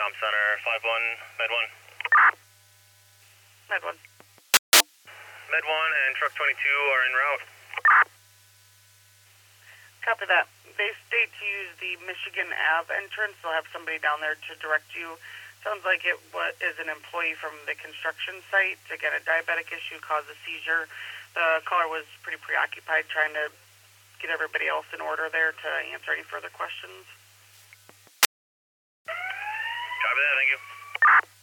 Com Center, 5-1, Med 1. Med 1. Med 1 and Truck 22 are en route. Copy that. They state to use the Michigan Ave entrance. They'll have somebody down there to direct you. Sounds like it is an employee from the construction site. Again, a diabetic issue caused a seizure. The caller was pretty preoccupied trying to get everybody else in order there to answer any further questions. Copy that, thank you.